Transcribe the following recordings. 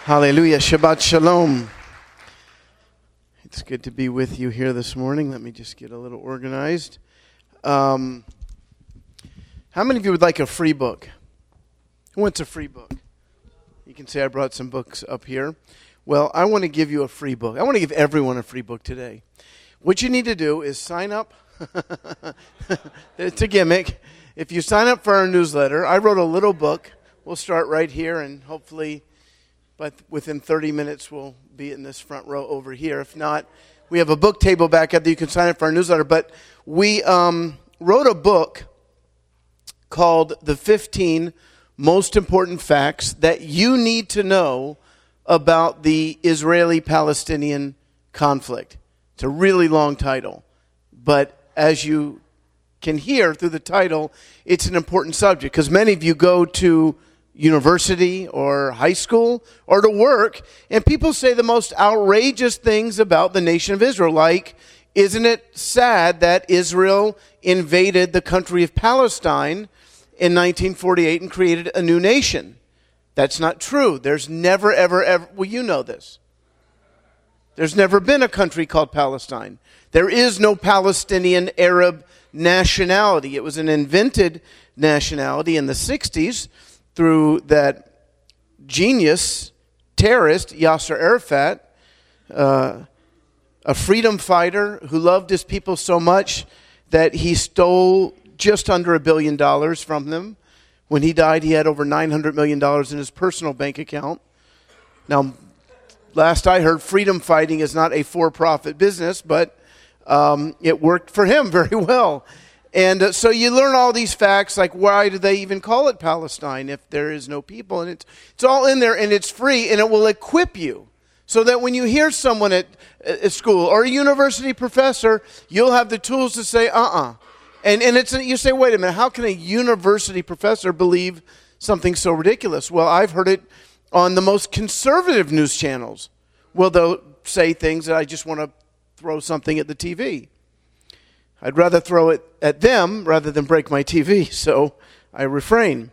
Hallelujah. Shabbat Shalom. It's good to be with you here this morning. Let me just get a little organized. How many of you would like a free book? Who wants a free book? You can say I brought some books up here. Well, I want to give you a free book. I want to give everyone a free book today. What you need to do is sign up. It's a gimmick. If you sign up for our newsletter, I wrote a little book. We'll start right here, and hopefully within 30 minutes we'll be in this front row over here. If not, we have a book table back up that you can sign up for our newsletter. But we wrote a book called The 15 Most Important Facts That You Need to Know About the Israeli-Palestinian Conflict. It's a really long title, but as you can hear through the title, it's an important subject because many of you go to university or high school or to work, and people say the most outrageous things about the nation of Israel, like, isn't it sad that Israel invaded the country of Palestine in 1948 and created a new nation? That's not true. There's never, ever, well, you know this. There's never been a country called Palestine. There is no Palestinian Arab nationality. It was an invented nationality in the 60s through that genius terrorist, Yasser Arafat, a freedom fighter who loved his people so much that he stole just under $1 billion from them. When he died, he had over $900 million in his personal bank account. Now, last I heard, freedom fighting is not a for-profit business, but it worked for him very well. And so you learn all these facts, like why do they even call it Palestine if there is no people? And it's all in there, and it's free, and it will equip you so that when you hear someone at school or a university professor, you'll have the tools to say, And you say, wait a minute, how can a university professor believe something so ridiculous? Well, I've heard it on the most conservative news channels. Well, they'll say things that I just want to throw something at the TV. I'd rather throw it at them rather than break my TV, so I refrain.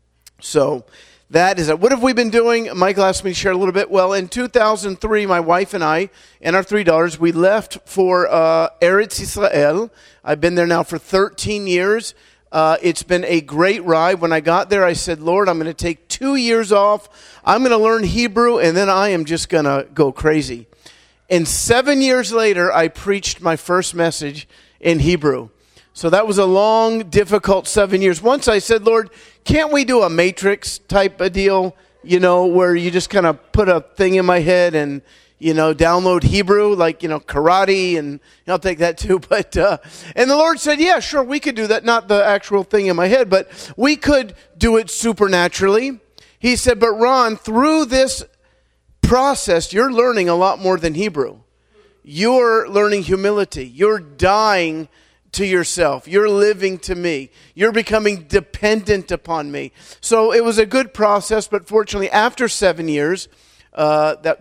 So that is it. What have we been doing? Michael asked me to share a little bit. Well, in 2003, my wife and I and our 3 daughters, we left for Eretz Israel. I've been there now for 13 years. It's been a great ride. When I got there, I said, Lord, I'm going to take 2 years off. I'm going to learn Hebrew, and then I am just going to go crazy. And 7 years later, I preached my first message in Hebrew. So that was a long, difficult 7 years. Once I said, Lord, can't we do a Matrix type of deal, where you just kind of put a thing in my head and, download Hebrew, like, karate, and I'll take that too. But, and the Lord said, yeah, sure, we could do that. Not the actual thing in my head, but we could do it supernaturally. He said, but Ron, through this process, you're learning a lot more than Hebrew. You're learning humility. You're dying to yourself. You're living to me. You're becoming dependent upon me. So it was a good process, but fortunately, after 7 years, that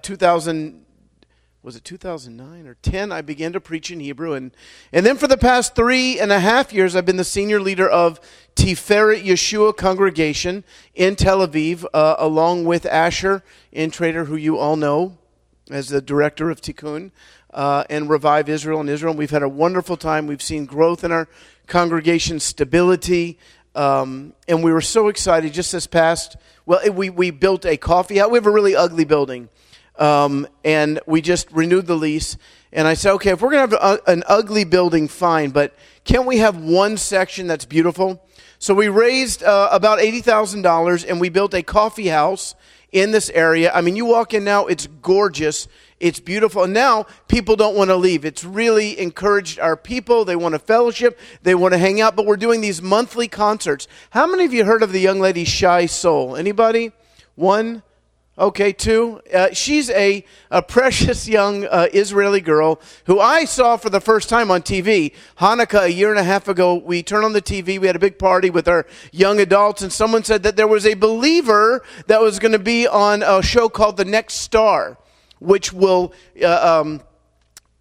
2009 or 10, I began to preach in Hebrew. And then for the past 3.5 years, I've been the senior leader of Tiferet Yeshua congregation in Tel Aviv, along with Asher Intrater, who you all know as the director of Tikkun. And Revive Israel in Israel. We've had a wonderful time. We've seen growth in our congregation, stability, and we were so excited just this past, we built a coffee house. We have a really ugly building, and we just renewed the lease. And I said, okay, if we're going to have an ugly building, fine, but can't we have one section that's beautiful? So we raised about $80,000, and we built a coffee house in this area. I mean, you walk in now, it's gorgeous. It's beautiful. And now people don't want to leave. It's really encouraged our people. They want to fellowship. They want to hang out. But we're doing these monthly concerts. How many of you heard of the young lady Shy Soul? Anybody? One? Okay, two. She's a precious young Israeli girl who I saw for the first time on TV. Hanukkah, 1.5 years ago, we turned on the TV. We had a big party with our young adults, and someone said that there was a believer that was going to be on a show called The Next Star, which will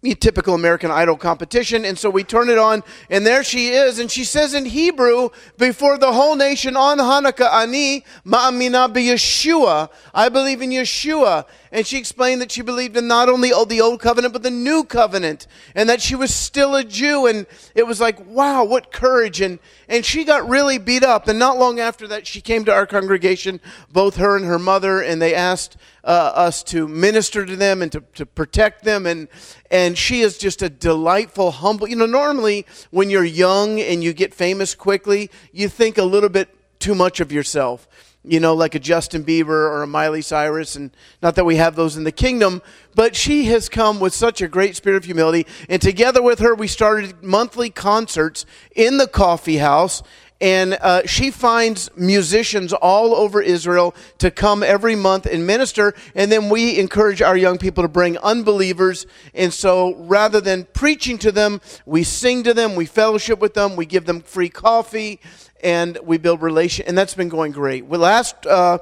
typical American Idol competition. And so we turn it on, and there she is. And she says in Hebrew, before the whole nation, on Hanukkah, Ani ma'amina b'Yeshua. I believe in Yeshua. And she explained that she believed in not only the Old Covenant, but the New Covenant. And that she was still a Jew. And it was like, wow, what courage. And she got really beat up. And not long after that, she came to our congregation, both her and her mother, and they asked us to minister to them and to protect them. And she is just a delightful, humble. Normally when you're young and you get famous quickly, you think a little bit too much of yourself. Like a Justin Bieber or a Miley Cyrus, and not that we have those in the kingdom, but she has come with such a great spirit of humility. And together with her, we started monthly concerts in the coffee house. And she finds musicians all over Israel to come every month and minister. And then we encourage our young people to bring unbelievers. And so rather than preaching to them, we sing to them, we fellowship with them, we give them free coffee, and we build relation. And that's been going great. Last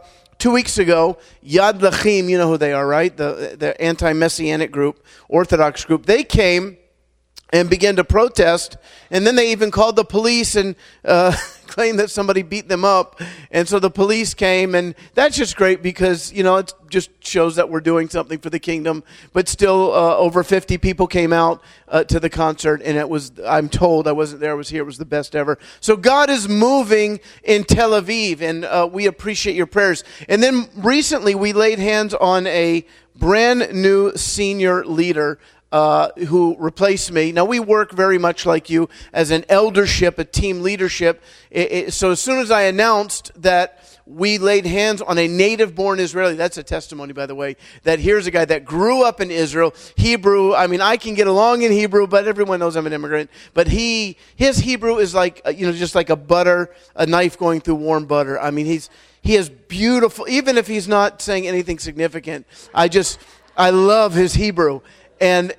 2 weeks ago, Yad L'Achim, you know who they are, right? The anti-Messianic group, Orthodox group. They came and began to protest, and then they even called the police and claimed that somebody beat them up. And so the police came, and that's just great because, it just shows that we're doing something for the kingdom. But still, over 50 people came out to the concert, and it was, I'm told, I wasn't there, I was here, it was the best ever. So God is moving in Tel Aviv, and we appreciate your prayers. And then recently, we laid hands on a brand new senior leader who replaced me. Now, we work very much like you as an eldership, a team leadership. So as soon as I announced that we laid hands on a native-born Israeli, that's a testimony, by the way, that here's a guy that grew up in Israel, Hebrew. I mean, I can get along in Hebrew, but everyone knows I'm an immigrant. But his Hebrew is like, just like a knife going through warm butter. I mean, he is beautiful, even if he's not saying anything significant. I love his Hebrew. And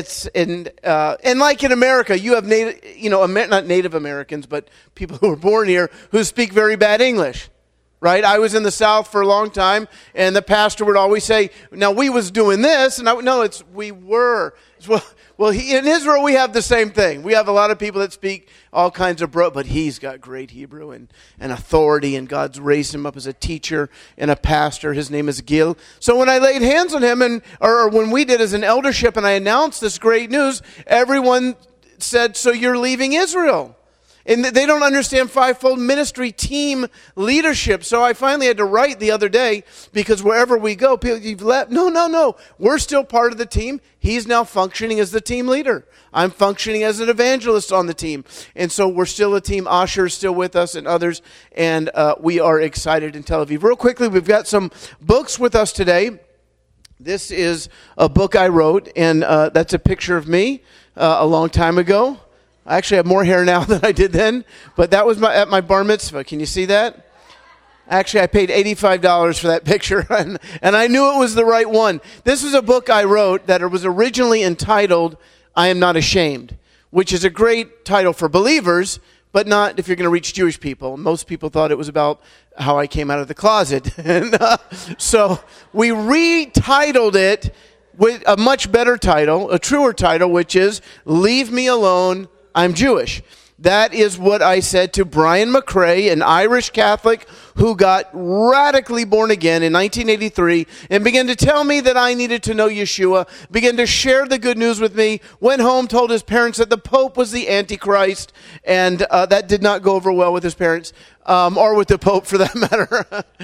like in America, you have not Native Americans, but people who are born here who speak very bad English, right? I was in the South for a long time, and the pastor would always say, "Now we was doing this," and we were. Well, in Israel we have the same thing. We have a lot of people that speak all kinds of but he's got great Hebrew and authority, and God's raised him up as a teacher and a pastor. His name is Gil. So when I laid hands on him, or when we did as an eldership, and I announced this great news, everyone said, "So you're leaving Israel?" And they don't understand fivefold ministry team leadership. So I finally had to write the other day, because wherever we go, people, you've left. No. We're still part of the team. He's now functioning as the team leader. I'm functioning as an evangelist on the team. And so we're still a team. Asher is still with us and others. And we are excited in Tel Aviv. Real quickly, we've got some books with us today. This is a book I wrote, and that's a picture of me a long time ago. I actually have more hair now than I did then, but that was at my bar mitzvah. Can you see that? Actually, I paid $85 for that picture, and I knew it was the right one. This is a book I wrote that was originally entitled, "I Am Not Ashamed," which is a great title for believers, but not if you're going to reach Jewish people. Most people thought it was about how I came out of the closet. And so we retitled it with a much better title, a truer title, which is "Leave Me Alone, I'm Jewish." That is what I said to Brian McRae, an Irish Catholic who got radically born again in 1983 and began to tell me that I needed to know Yeshua, began to share the good news with me, went home, told his parents that the Pope was the Antichrist, and that did not go over well with his parents, or with the Pope for that matter.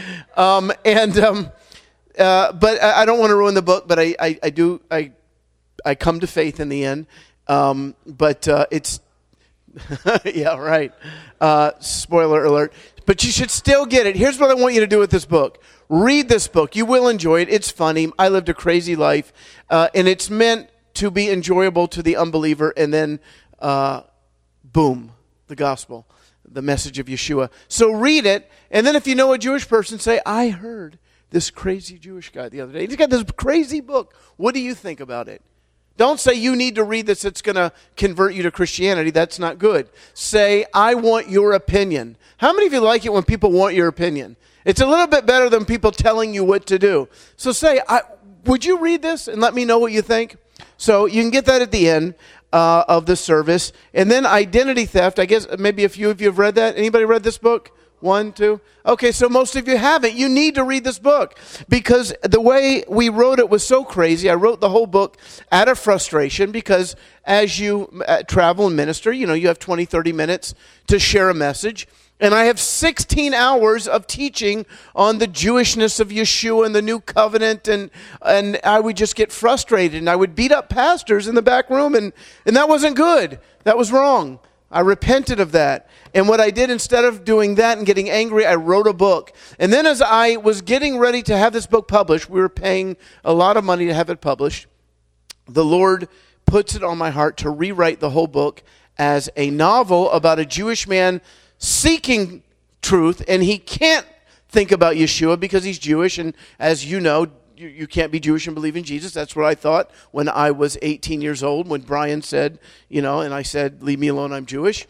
But I don't want to ruin the book, but I come to faith in the end. But it's, yeah, right. Spoiler alert. But you should still get it. Here's what I want you to do with this book. Read this book. You will enjoy it. It's funny. I lived a crazy life. And it's meant to be enjoyable to the unbeliever. And then, boom, the gospel, the message of Yeshua. So read it. And then if you know a Jewish person, say, "I heard this crazy Jewish guy the other day. He's got this crazy book. What do you think about it?" Don't say you need to read this, it's going to convert you to Christianity. That's not good. Say, "I want your opinion." How many of you like it when people want your opinion? It's a little bit better than people telling you what to do. So say, "Would you read this and let me know what you think?" So you can get that at the end of the service. And then identity theft. I guess maybe a few of you have read that. Anybody read this book? 1, 2. Okay, so most of you haven't. You need to read this book because the way we wrote it was so crazy. I wrote the whole book out of frustration because as you travel and minister, you have 20, 30 minutes to share a message. And I have 16 hours of teaching on the Jewishness of Yeshua and the New Covenant, and I would just get frustrated, and I would beat up pastors in the back room, and that wasn't good. That was wrong. I repented of that. And what I did, instead of doing that and getting angry, I wrote a book. And then as I was getting ready to have this book published, we were paying a lot of money to have it published, the Lord puts it on my heart to rewrite the whole book as a novel about a Jewish man seeking truth, and he can't think about Yeshua because he's Jewish, and as you know, you can't be Jewish and believe in Jesus. That's what I thought when I was 18 years old, when Brian said, and I said, leave me alone, I'm Jewish.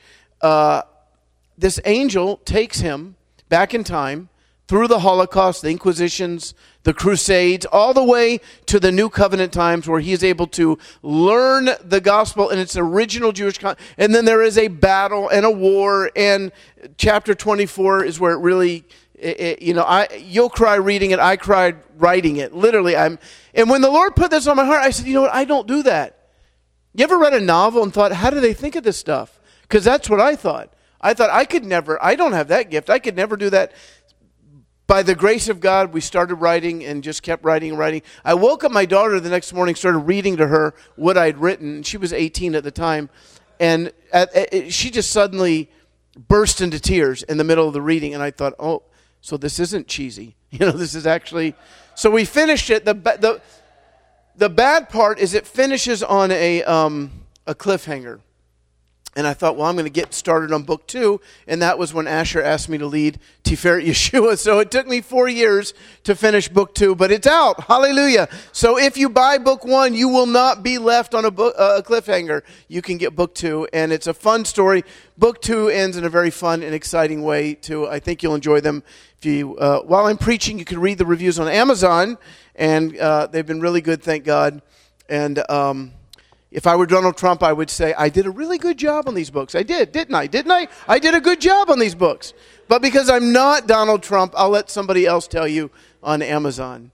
This angel takes him back in time through the Holocaust, the Inquisitions, the Crusades, all the way to the New Covenant times where he is able to learn the gospel in its original Jewish and then there is a battle and a war, and chapter 24 is where it really, you'll cry reading it, I cried writing it, literally. And when the Lord put this on my heart, I said, I don't do that. You ever read a novel and thought, how do they think of this stuff? Because that's what I thought. I thought I don't have that gift. I could never do that. By the grace of God, we started writing and just kept writing and writing. I woke up my daughter the next morning, started reading to her what I'd written. She was 18 at the time. And she just suddenly burst into tears in the middle of the reading. And I thought, oh, so this isn't cheesy. This is actually... So we finished it. The bad part is it finishes on a cliffhanger. And I thought, well, I'm going to get started on book 2. And that was when Asher asked me to lead Tiferet Yeshua. So it took me 4 years to finish book 2, but it's out. Hallelujah. So if you buy book 1, you will not be left on a cliffhanger. You can get book 2, and it's a fun story. Book 2 ends in a very fun and exciting way, too. I think you'll enjoy them. If you, while I'm preaching, you can read the reviews on Amazon, and they've been really good, thank God. And... if I were Donald Trump, I would say, I did a really good job on these books. I did, didn't I? Didn't I? I did a good job on these books. But because I'm not Donald Trump, I'll let somebody else tell you on Amazon.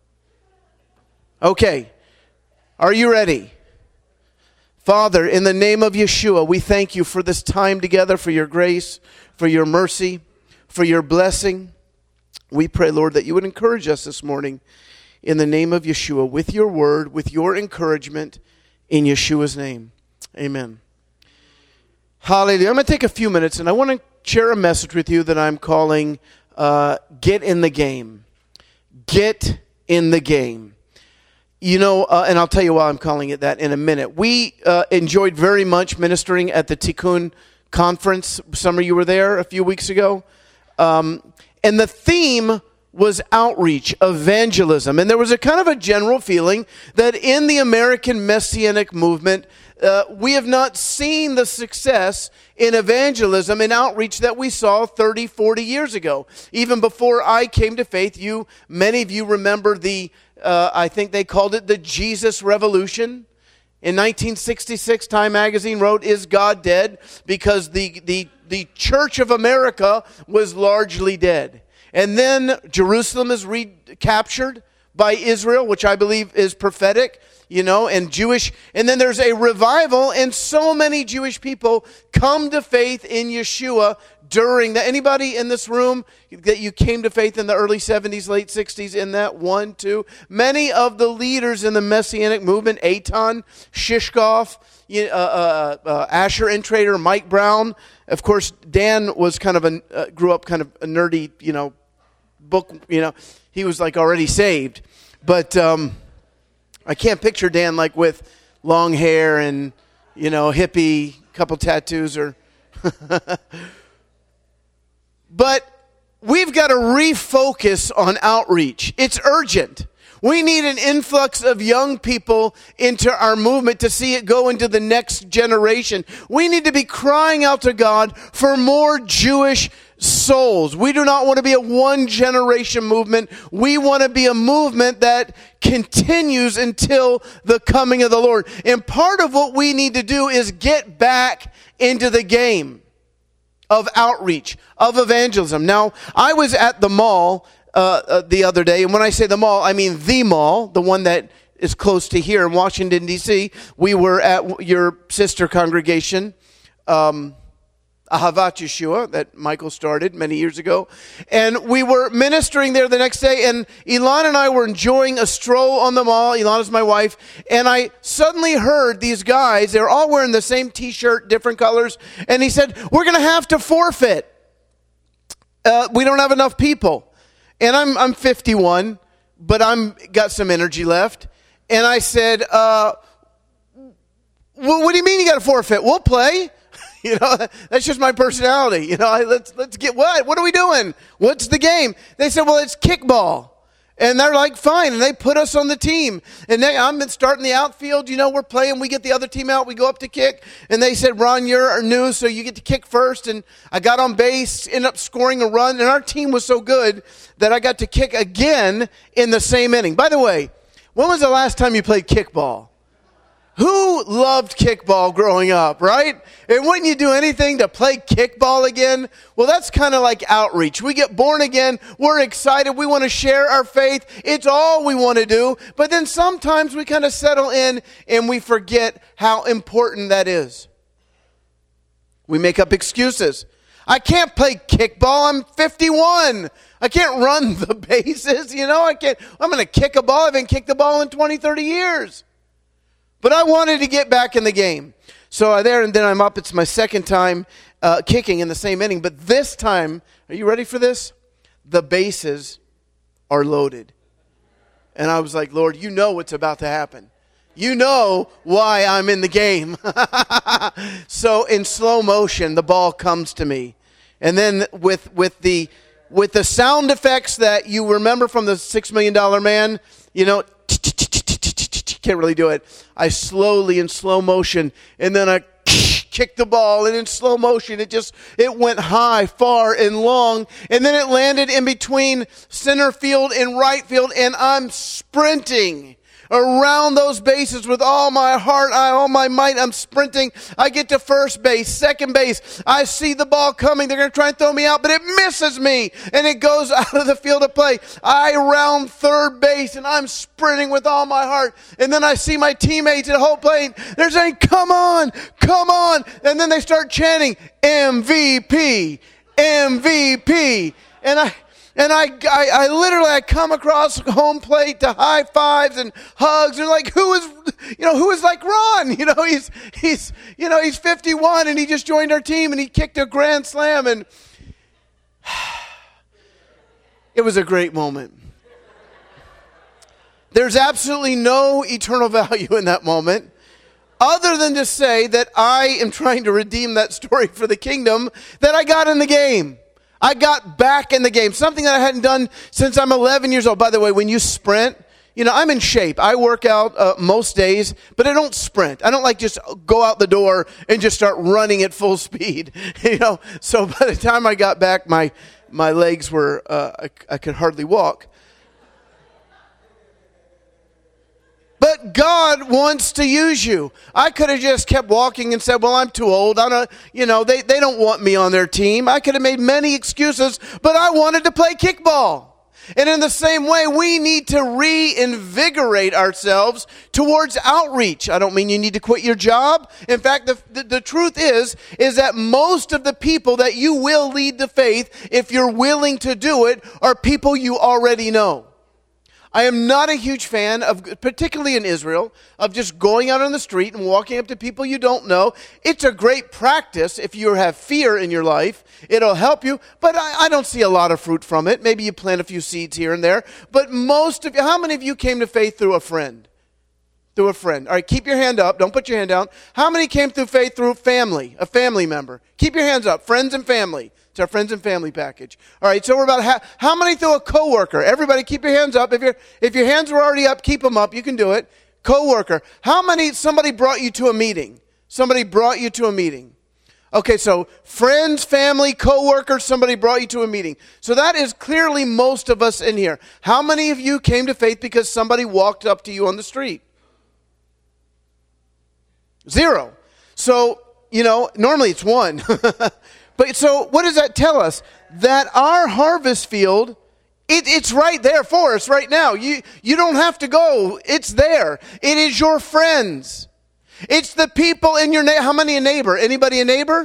Okay. Are you ready? Father, in the name of Yeshua, we thank you for this time together, for your grace, for your mercy, for your blessing. We pray, Lord, that you would encourage us this morning in the name of Yeshua with your word, with your encouragement, in Yeshua's name. Amen. Hallelujah. I'm going to take a few minutes and I want to share a message with you that I'm calling Get in the Game. Get in the Game. And I'll tell you why I'm calling it that in a minute. We enjoyed very much ministering at the Tikkun conference. Some of you were there a few weeks ago. And the theme was outreach, evangelism. And there was a kind of a general feeling that in the American Messianic movement, we have not seen the success in evangelism and outreach that we saw 30, 40 years ago. Even before I came to faith, many of you remember I think they called it the Jesus Revolution. In 1966, Time magazine wrote, "Is God dead?" Because the Church of America was largely dead. And then Jerusalem is recaptured by Israel, which I believe is prophetic, and Jewish. And then there's a revival, and so many Jewish people come to faith in Yeshua during that. Anybody in this room that you came to faith in the early 70s, late 60s, in that 1, 2? Many of the leaders in the Messianic movement, Eitan, Shishkoff, Asher Intrater, Mike Brown. Of course, Dan was grew up kind of a nerdy, book, he was like already saved, but I can't picture Dan like with long hair and hippie, couple tattoos but we've got to refocus on outreach. It's urgent. We need an influx of young people into our movement to see it go into the next generation. We need to be crying out to God for more Jewish souls. We do not want to be a one-generation movement. We want to be a movement that continues until the coming of the Lord. And part of what we need to do is get back into the game of outreach, of evangelism. Now, I was at the mall the other day, and when I say the mall, I mean the mall, the one that is close to here in Washington, D.C. We were at your sister congregation, Ahavat Yeshua, that Michael started many years ago. And we were ministering there the next day, and Elon and I were enjoying a stroll on the mall. Elon is my wife. And I suddenly heard these guys, they're all wearing the same T-shirt, different colors. And he said, we're going to have to forfeit. We don't have enough people. And I'm 51, but I'm got some energy left. And I said, what do you mean you got to forfeit? We'll play. You know, that's just my personality. You know, let's get what are we doing? What's the game? They said, well, it's kickball. And they're like, fine. And they put us on the team. And I'm starting the outfield. You know, we're playing. We get the other team out. We go up to kick. And they said, Ron, you're new, so you get to kick first. And I got on base, ended up scoring a run. And our team was so good that I got to kick again in the same inning. By the way, when was the last time you played kickball? Who loved kickball growing up, right? And wouldn't you do anything to play kickball again? Well, that's kind of like outreach. We get born again. We're excited. We want to share our faith. It's all we want to do. But then sometimes we kind of settle in and we forget how important that is. We make up excuses. I can't play kickball. I'm 51. I can't run the bases. You know, I'm going to kick a ball. I haven't kicked the ball in 20, 30 years. But I wanted to get back in the game. So and then I'm up. It's my second time kicking in the same inning. But this time, are you ready for this? The bases are loaded. And I was like, Lord, you know what's about to happen. You know why I'm in the game. So in slow motion, the ball comes to me. And then with the sound effects that you remember from the $6 Million Man, you know, can't really do it. I slowly in slow motion, and then I kicked the ball, and in slow motion, it went high, far, and long, and then it landed in between center field and right field, and I'm sprinting around those bases with all my heart, all my might. I'm sprinting. I get to first base, second base. I see the ball coming. They're going to try and throw me out, but it misses me, and it goes out of the field of play. I round third base, and I'm sprinting with all my heart. And then I see my teammates at home plate. They're saying, come on, come on. And then they start chanting, MVP, MVP. And I literally come across home plate to high fives and hugs, and like, who is like Ron? You know, he's 51 and he just joined our team and he kicked a grand slam, and it was a great moment. There's absolutely no eternal value in that moment, other than to say that I am trying to redeem that story for the kingdom, that I got in the game. I got back in the game, something that I hadn't done since I'm 11 years old. By the way, when you sprint, you know, I'm in shape. I work out most days, but I don't sprint. I don't like just go out the door and just start running at full speed. You know, so by the time I got back, my legs were, I could hardly walk. But God wants to use you. I could have just kept walking and said, well, I'm too old. They don't want me on their team. I could have made many excuses, but I wanted to play kickball. And in the same way, we need to reinvigorate ourselves towards outreach. I don't mean you need to quit your job. In fact, the truth is that most of the people that you will lead to faith, if you're willing to do it, are people you already know. I am not a huge fan of, particularly in Israel, of just going out on the street and walking up to people you don't know. It's a great practice if you have fear in your life. It'll help you, but I don't see a lot of fruit from it. Maybe you plant a few seeds here and there. But most of you, how many of you came to faith through a friend? Through a friend. All right, keep your hand up. Don't put your hand down. How many came through faith through family, a family member? Keep your hands up. Friends and family. It's our friends and family package. All right, so we're about how many through a coworker? Everybody, keep your hands up. If your hands were already up, keep them up. You can do it. Coworker. How many? Somebody brought you to a meeting. Somebody brought you to a meeting. Okay, so friends, family, coworkers, somebody brought you to a meeting. So that is clearly most of us in here. How many of you came to faith because somebody walked up to you on the street? 0. So, normally it's 1. But so what does that tell us? That our harvest field, it's right there for us right now. You don't have to go. It's there. It is your friends. It's the people in your neighbor. How many a neighbor? Anybody a neighbor?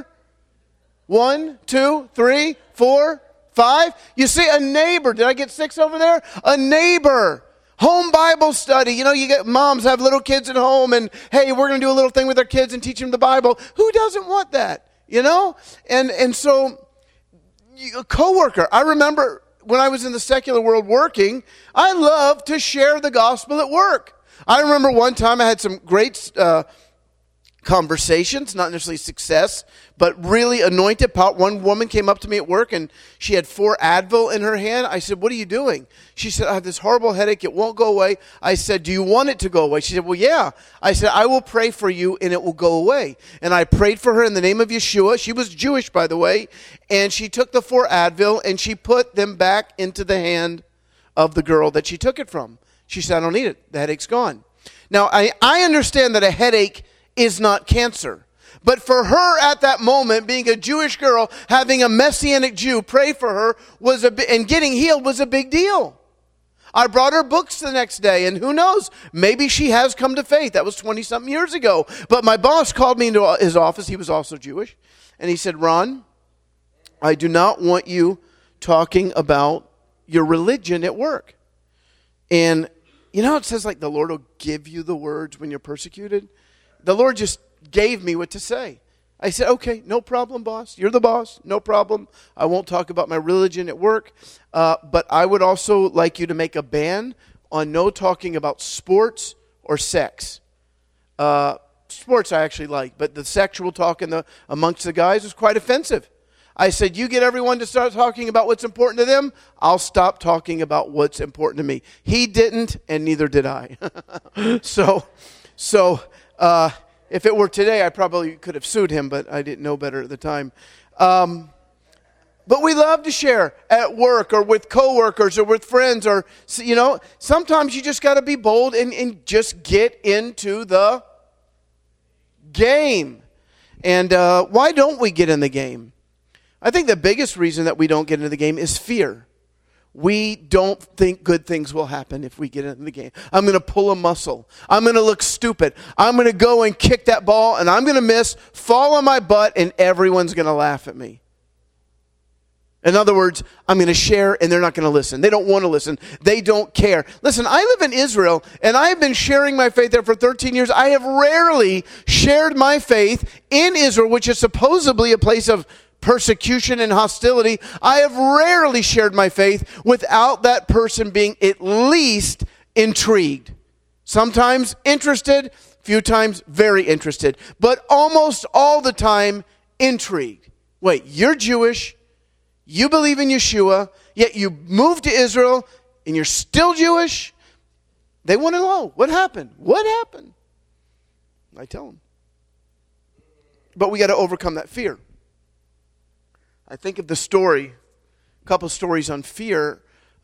1, 2, 3, 4, 5. You see, a neighbor. Did I get 6 over there? A neighbor. Home Bible study. You get moms have little kids at home and, hey, we're going to do a little thing with our kids and teach them the Bible. Who doesn't want that? And so a coworker. I remember when I was in the secular world working, I loved to share the gospel at work. I remember one time I had some great conversations, not necessarily success, but really anointed. One woman came up to me at work and she had 4 Advil in her hand. I said, "What are you doing?" She said, "I have this horrible headache. It won't go away." I said, "Do you want it to go away?" She said, "Well, yeah." I said, "I will pray for you and it will go away." And I prayed for her in the name of Yeshua. She was Jewish, by the way. And she took the 4 Advil and she put them back into the hand of the girl that she took it from. She said, "I don't need it. The headache's gone." Now, I understand that a headache is not cancer. But for her at that moment, being a Jewish girl, having a Messianic Jew pray for her and getting healed was a big deal. I brought her books the next day, and who knows, maybe she has come to faith. That was 20-something years ago. But my boss called me into his office. He was also Jewish. And he said, "Ron, I do not want you talking about your religion at work." And it says like the Lord will give you the words when you're persecuted. The Lord just gave me what to say. I said, "Okay, no problem, boss. You're the boss. No problem. I won't talk about my religion at work. But I would also like you to make a ban on no talking about sports or sex." Sports I actually like, but the sexual talk amongst the guys was quite offensive. I said, "You get everyone to start talking about what's important to them, I'll stop talking about what's important to me." He didn't, and neither did I. So if it were today, I probably could have sued him, but I didn't know better at the time. But we love to share at work or with coworkers or with friends or, sometimes you just got to be bold and just get into the game. And why don't we get in the game? I think the biggest reason that we don't get into the game is fear. We don't think good things will happen if we get into the game. I'm going to pull a muscle. I'm going to look stupid. I'm going to go and kick that ball, and I'm going to miss, fall on my butt, and everyone's going to laugh at me. In other words, I'm going to share, and they're not going to listen. They don't want to listen. They don't care. Listen, I live in Israel, and I have been sharing my faith there for 13 years. I have rarely shared my faith in Israel, which is supposedly a place of persecution and hostility. I have rarely shared my faith without that person being at least intrigued. Sometimes interested, few times very interested, but almost all the time intrigued. Wait, you're Jewish, you believe in Yeshua, yet you moved to Israel and you're still Jewish? They want to know, what happened? What happened? I tell them. But we got to overcome that fear. I think of the story, a couple stories on fear.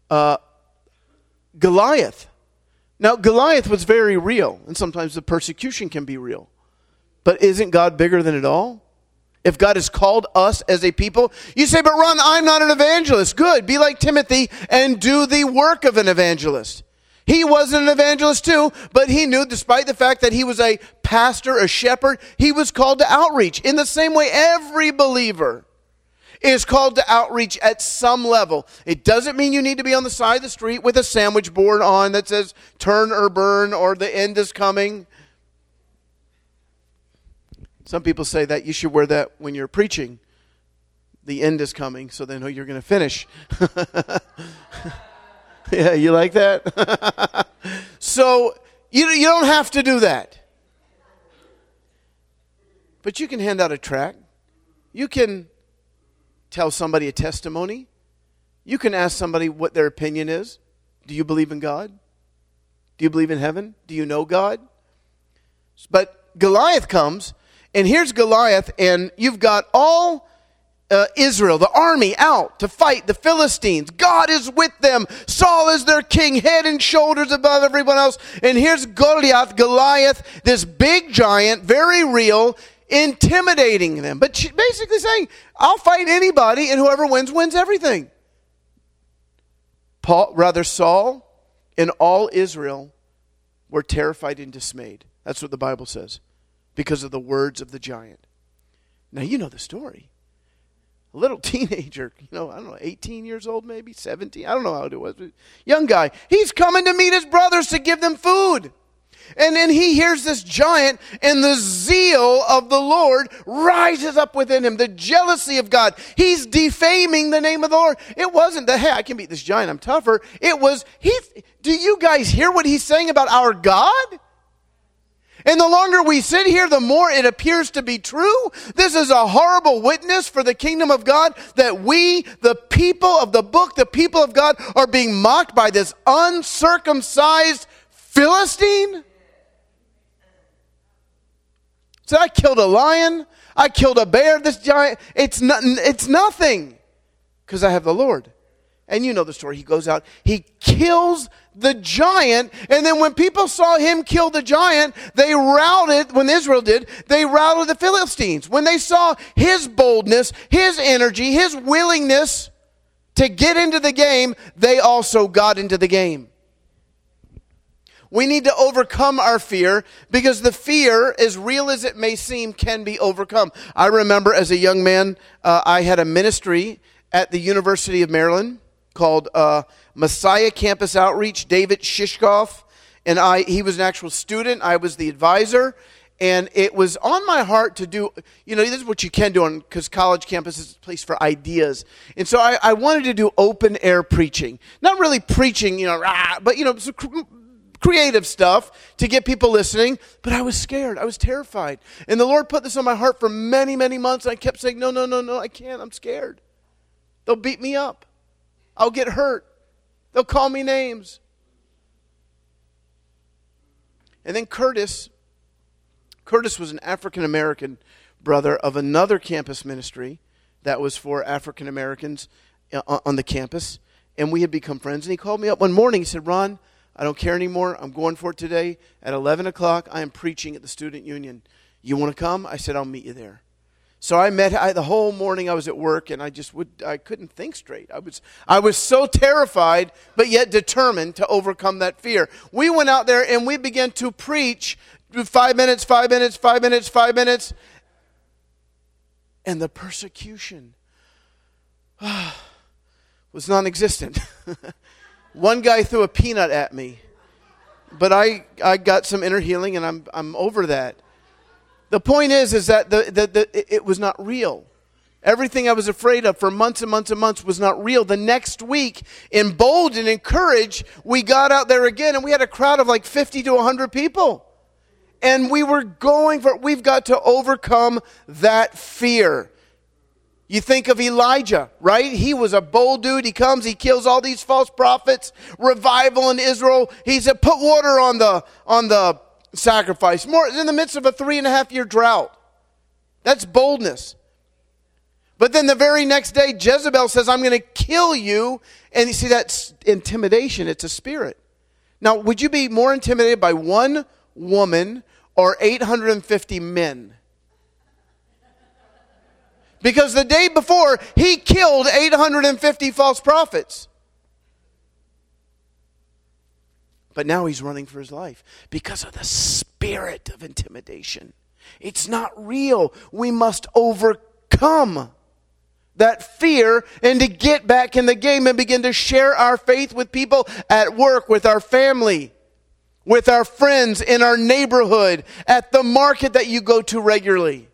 Goliath. Now, Goliath was very real, and sometimes the persecution can be real. But isn't God bigger than it all? If God has called us as a people, you say, "But Ron, I'm not an evangelist." Good, be like Timothy and do the work of an evangelist. He wasn't an evangelist too, but he knew, despite the fact that he was a pastor, a shepherd, he was called to outreach. In the same way, every believer is called to outreach at some level. It doesn't mean you need to be on the side of the street with a sandwich board on that says "turn or burn" or "the end is coming." Some people say that you should wear that when you're preaching. The end is coming, so they know you're going to finish. Yeah, you like that? So you don't have to do that. But you can hand out a tract. You can tell somebody a testimony. You can ask somebody what their opinion is. Do you believe in God? Do you believe in heaven? Do you know God? But Goliath comes, And here's Goliath, and you've got all Israel, the army, out to fight the Philistines. God is with them. Saul is their king, head and shoulders above everyone else. And here's Goliath, this big giant, very real, intimidating them. But basically saying, I'll fight anybody, and whoever wins, wins everything. Saul and all Israel were terrified and dismayed. That's what the Bible says, because of the words of the giant. Now, you know the story. A little teenager, I don't know, 18 years old maybe, 17, I don't know how old it was. Young guy, he's coming to meet his brothers to give them food. And then he hears this giant, and the zeal of the Lord rises up within him, the jealousy of God. He's defaming the name of the Lord. It wasn't that, hey, I can beat this giant, I'm tougher. It was, do you guys hear what he's saying about our God? And the longer we sit here, the more it appears to be true. This is a horrible witness for the kingdom of God, that we, the people of the book, the people of God, are being mocked by this uncircumcised Philistine. So I killed a lion. I killed a bear. This giant, it's nothing, because I have the Lord. And you know the story. He goes out, he kills the giant, and then when people saw him kill the giant, they routed, when Israel did, they routed the Philistines. When they saw his boldness, his energy, his willingness to get into the game, they also got into the game. We need to overcome our fear, because the fear, as real as it may seem, can be overcome. I remember as a young man, I had a ministry at the University of Maryland called Messiah Campus Outreach. David Shishkoff and he was an actual student. I was the advisor. And it was on my heart to do, this is what you can do because college campus is a place for ideas. And so I wanted to do open air preaching. Not really preaching, but, creative stuff to get people listening. But I was scared. I was terrified. And the Lord put this on my heart for many, many months. And I kept saying, no, I can't. I'm scared. They'll beat me up. I'll get hurt. They'll call me names. And then Curtis was an African-American brother of another campus ministry that was for African-Americans on the campus. And we had become friends. And he called me up one morning. He said, Ron, I don't care anymore. I'm going for it today. At 11 o'clock, I am preaching at the Student Union. You want to come? I said, I'll meet you there. So the whole morning I was at work, and I couldn't think straight. I was so terrified, but yet determined to overcome that fear. We went out there and we began to preach 5 minutes, 5 minutes, 5 minutes, 5 minutes. And the persecution was non-existent. One guy threw a peanut at me, but I got some inner healing, and I'm over that. The point is that it was not real. Everything I was afraid of for months and months and months was not real. The next week, emboldened and encouraged, we got out there again, and we had a crowd of like 50 to 100 people. And we were we've got to overcome that fear. You think of Elijah, right? He was a bold dude. He comes, he kills all these false prophets. Revival in Israel. He said, put water on the sacrifice. More in the midst of a 3.5-year drought. That's boldness. But then the very next day, Jezebel says, I'm going to kill you. And you see, that's intimidation. It's a spirit. Now, would you be more intimidated by one woman or 850 men? Because the day before, he killed 850 false prophets. But now he's running for his life because of the spirit of intimidation. It's not real. We must overcome that fear and to get back in the game and begin to share our faith with people at work, with our family, with our friends, in our neighborhood, at the market that you go to regularly.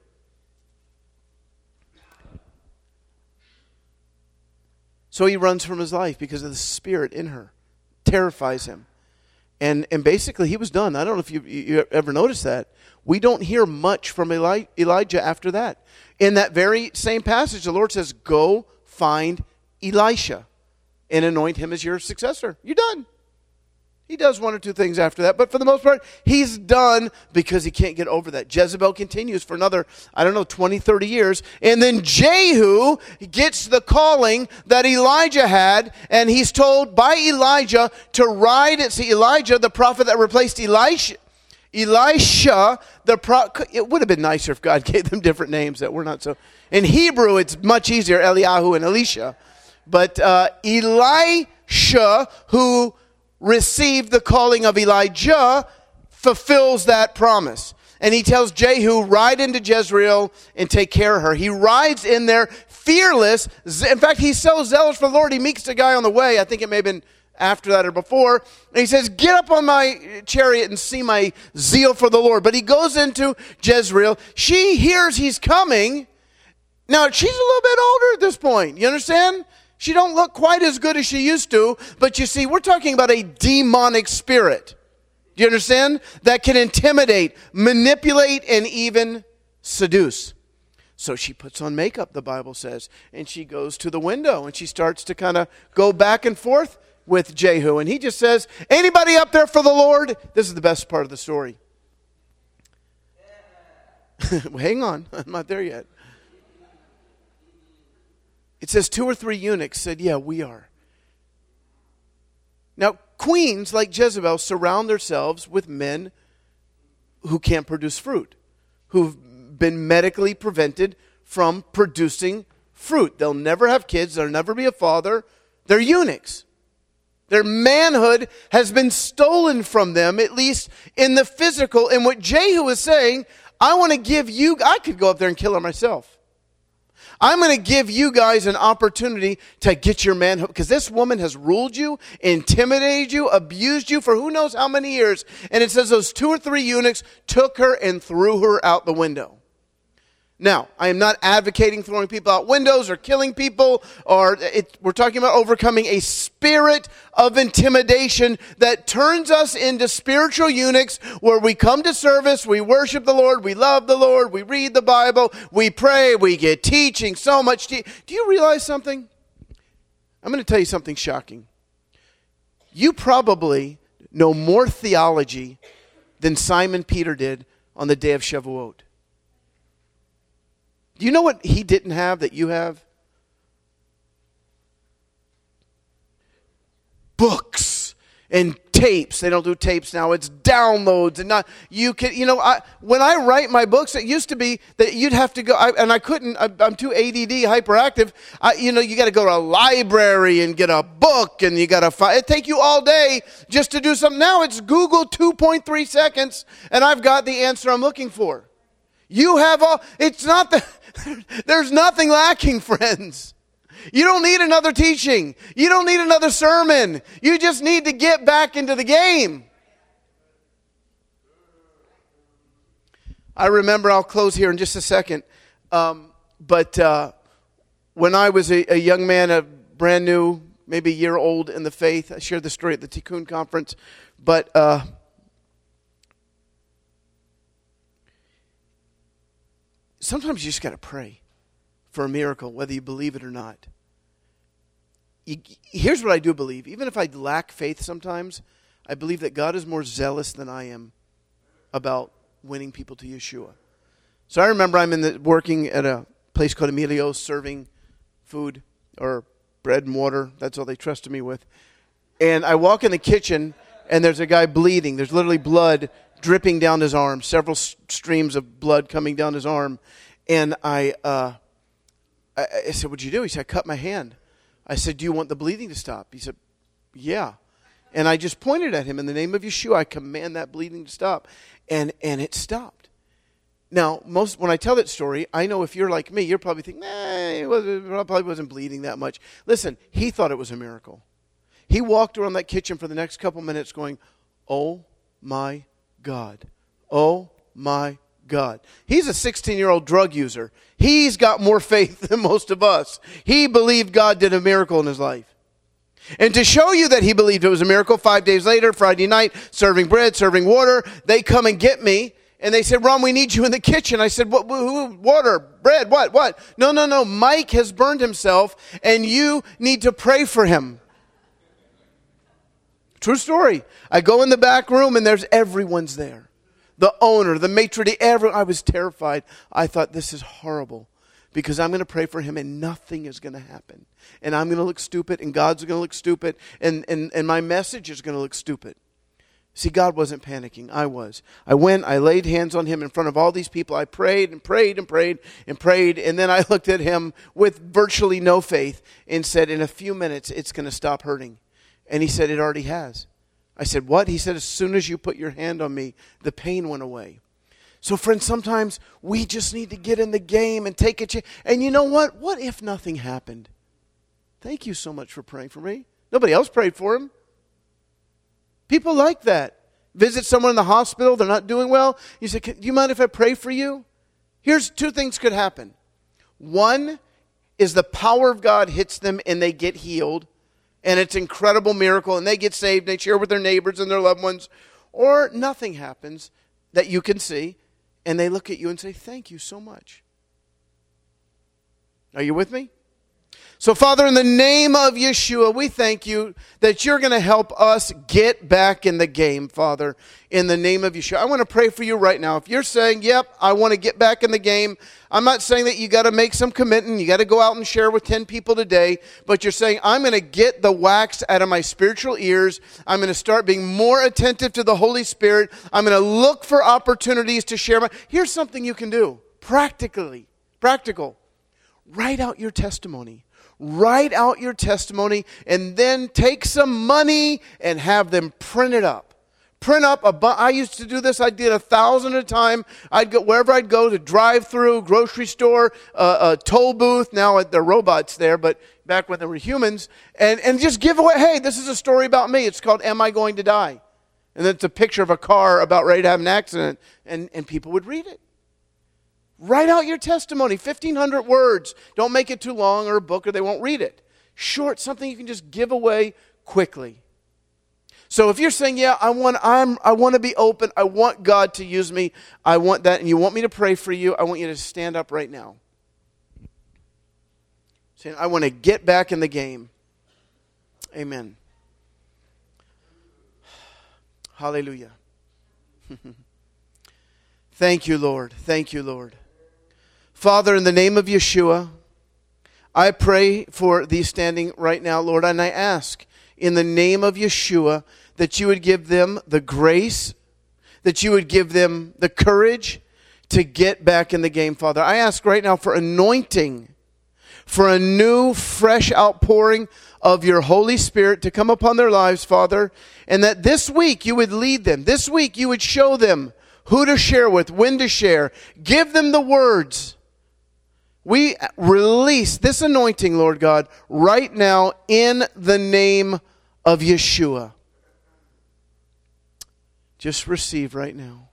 So he runs from his life because of the spirit in her. Terrifies him. And basically he was done. I don't know if you ever noticed that. We don't hear much from Elijah after that. In that very same passage, the Lord says, go find Elisha and anoint him as your successor. You're done. He does one or two things after that, but for the most part, he's done because he can't get over that. Jezebel continues for another, 20, 30 years. And then Jehu gets the calling that Elijah had, and he's told by Elijah to ride it. See, Elijah, the prophet that replaced Elisha, it would have been nicer if God gave them different names that were not so. In Hebrew, it's much easier, Eliyahu and Elisha. But Elisha, who received the calling of Elijah, fulfills that promise. And he tells Jehu, ride into Jezreel and take care of her. He rides in there fearless. In fact, he's so zealous for the Lord, he meets a guy on the way. I think it may have been after that or before. And he says, get up on my chariot and see my zeal for the Lord. But he goes into Jezreel. She hears he's coming. Now, she's a little bit older at this point. You understand? She don't look quite as good as she used to. But you see, we're talking about a demonic spirit. Do you understand? That can intimidate, manipulate, and even seduce. So she puts on makeup, the Bible says, and she goes to the window, and she starts to kind of go back and forth with Jehu. And he just says, anybody up there for the Lord? This is the best part of the story. Well, hang on, I'm not there yet. It says 2 or 3 eunuchs said, yeah, we are. Now, queens like Jezebel surround themselves with men who can't produce fruit, who've been medically prevented from producing fruit. They'll never have kids. They'll never be a father. They're eunuchs. Their manhood has been stolen from them, at least in the physical. And what Jehu is saying, I want to give you, I could go up there and kill her myself. I'm going to give you guys an opportunity to get your manhood, because this woman has ruled you, intimidated you, abused you for who knows how many years. And it says those 2 or 3 eunuchs took her and threw her out the window. Now, I am not advocating throwing people out windows or killing people. We're talking about overcoming a spirit of intimidation that turns us into spiritual eunuchs where we come to service, we worship the Lord, we love the Lord, we read the Bible, we pray, we get teaching, so much. Do you realize something? I'm going to tell you something shocking. You probably know more theology than Simon Peter did on the day of Shavuot. Do you know what he didn't have that you have? Books and tapes. They don't do tapes now. It's downloads and not. You can. When I write my books, it used to be that you'd have to go, and I couldn't. I'm too ADD, hyperactive. You got to go to a library and get a book, and you got to find. It take you all day just to do something. Now it's Google 2.3 seconds, and I've got the answer I'm looking for. You have all. It's not the. There's nothing lacking, friends. You don't need another teaching. You don't need another sermon. You just need to get back into the game. I remember, I'll close here in just a second, but when I was a young man, a brand new, maybe a year old in the faith, I shared the story at the Tikkun conference, but sometimes you just got to pray for a miracle, whether you believe it or not. Here's what I do believe. Even if I lack faith sometimes, I believe that God is more zealous than I am about winning people to Yeshua. So I remember I'm working at a place called Emilio's, serving food or bread and water. That's all they trusted me with. And I walk in the kitchen, and there's a guy bleeding. There's literally blood dripping down his arm, several streams of blood coming down his arm. And I said, what'd you do? He said, I cut my hand. I said, do you want the bleeding to stop? He said, yeah. And I just pointed at him, in the name of Yeshua, I command that bleeding to stop. And it stopped. Now, when I tell that story, I know if you're like me, you're probably thinking, it probably wasn't bleeding that much. Listen, he thought it was a miracle. He walked around that kitchen for the next couple minutes going, oh my God. Oh my God. He's a 16-year-old drug user. He's got more faith than most of us. He believed God did a miracle in his life. And to show you that he believed it was a miracle, 5 days later, Friday night, serving bread, serving water, they come and get me. And they said, Ron, we need you in the kitchen. I said, what, water, bread, what? No. Mike has burned himself, and you need to pray for him. True story. I go in the back room and everyone's there. The owner, the maitre d', I was terrified. I thought, this is horrible because I'm going to pray for him and nothing is going to happen. And I'm going to look stupid and God's going to look stupid and my message is going to look stupid. See, God wasn't panicking. I was. I went, I laid hands on him in front of all these people. I prayed and prayed and prayed and prayed. And then I looked at him with virtually no faith and said, in a few minutes, it's going to stop hurting. And he said, it already has. I said, what? He said, as soon as you put your hand on me, the pain went away. So friends, sometimes we just need to get in the game and take a chance. And you know what? What if nothing happened? Thank you so much for praying for me. Nobody else prayed for him. People like that. Visit someone in the hospital, they're not doing well. You say, do you mind if I pray for you? Here's two things could happen. One is the power of God hits them and they get healed. And it's an incredible miracle and they get saved. They share with their neighbors and their loved ones. Or nothing happens that you can see. And they look at you and say, thank you so much. Are you with me? So, Father, in the name of Yeshua, we thank you that you're going to help us get back in the game, Father, in the name of Yeshua. I want to pray for you right now. If you're saying, yep, I want to get back in the game, I'm not saying that you got to make some commitment, you got to go out and share with 10 people today, but you're saying, I'm going to get the wax out of my spiritual ears. I'm going to start being more attentive to the Holy Spirit. I'm going to look for opportunities to share. Here's something you can do, practical. Write out your testimony. Write out your testimony and then take some money and have them print it up. Print up I used to do this. I did 1,000 at a time. I'd go wherever I'd go, to drive-through, grocery store, a toll booth. Now they're robots there, but back when they were humans. And just give away, hey, this is a story about me. It's called Am I Going to Die? And then it's a picture of a car about ready to have an accident. And people would read it. Write out your testimony, 1,500 words. Don't make it too long or a book or they won't read it. Short, something you can just give away quickly. So if you're saying, yeah, I want to be open. I want God to use me. I want that. And you want me to pray for you. I want you to stand up right now. Saying, I want to get back in the game. Amen. Hallelujah. Thank you, Lord. Thank you, Lord. Father, in the name of Yeshua, I pray for these standing right now, Lord, and I ask in the name of Yeshua that you would give them the grace, that you would give them the courage to get back in the game, Father. I ask right now for anointing, for a new, fresh outpouring of your Holy Spirit to come upon their lives, Father, and that this week you would lead them. This week you would show them who to share with, when to share. Give them the words. We release this anointing, Lord God, right now in the name of Yeshua. Just receive right now.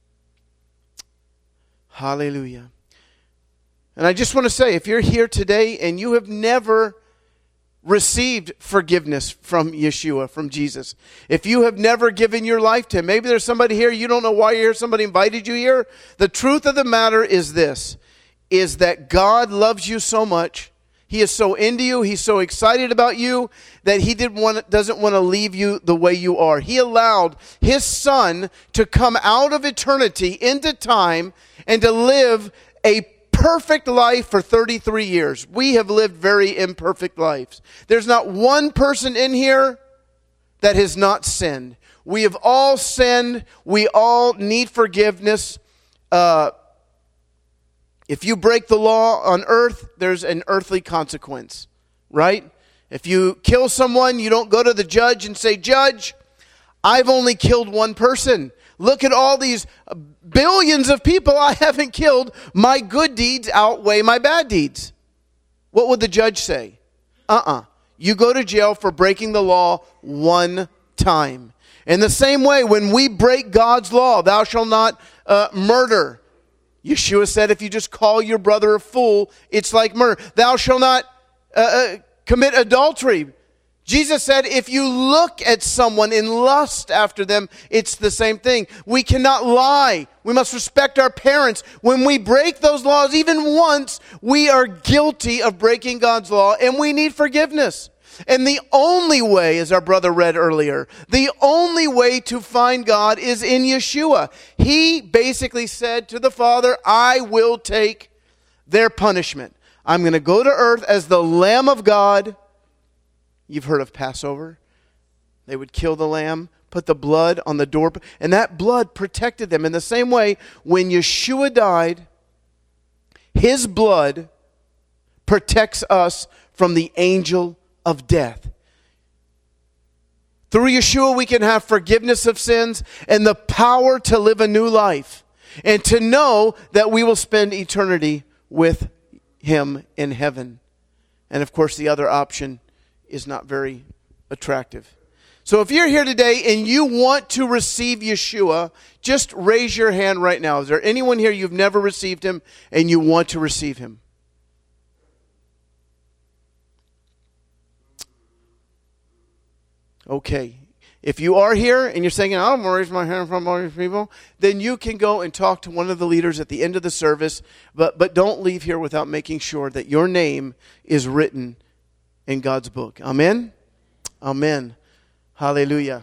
Hallelujah. And I just want to say, if you're here today and you have never received forgiveness from Yeshua, from Jesus, if you have never given your life to him, maybe there's somebody here, you don't know why you're here, somebody invited you here. The truth of the matter is this, is that God loves you so much. He is so into you. He's so excited about you that he doesn't want to leave you the way you are. He allowed his son to come out of eternity into time and to live a perfect life for 33 years. We have lived very imperfect lives. There's not one person in here that has not sinned. We have all sinned. We all need forgiveness. If you break the law on earth, there's an earthly consequence, right? If you kill someone, you don't go to the judge and say, Judge, I've only killed one person. Look at all these billions of people I haven't killed. My good deeds outweigh my bad deeds. What would the judge say? You go to jail for breaking the law one time. In the same way, when we break God's law, thou shalt not murder. Yeshua said if you just call your brother a fool, it's like murder. Thou shalt not commit adultery. Jesus said if you look at someone in lust after them, it's the same thing. We cannot lie. We must respect our parents. When we break those laws even once, we are guilty of breaking God's law and we need forgiveness. And the only way, as our brother read earlier, the only way to find God is in Yeshua. He basically said to the Father, I will take their punishment. I'm going to go to earth as the Lamb of God. You've heard of Passover. They would kill the lamb, put the blood on the door, and that blood protected them. In the same way, when Yeshua died, his blood protects us from the angel of death. Through Yeshua, we can have forgiveness of sins and the power to live a new life and to know that we will spend eternity with him in heaven. And of course, the other option is not very attractive. So if you're here today and you want to receive Yeshua, just raise your hand right now. Is there anyone here you've never received him and you want to receive him? Okay. If you are here and you're saying, I don't want to raise my hand from all these people, then you can go and talk to one of the leaders at the end of the service, but don't leave here without making sure that your name is written in God's book. Amen? Amen. Hallelujah.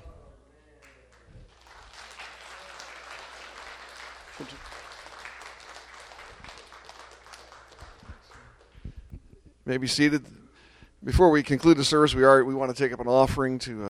May be seated. Before we conclude the service, we want to take up an offering to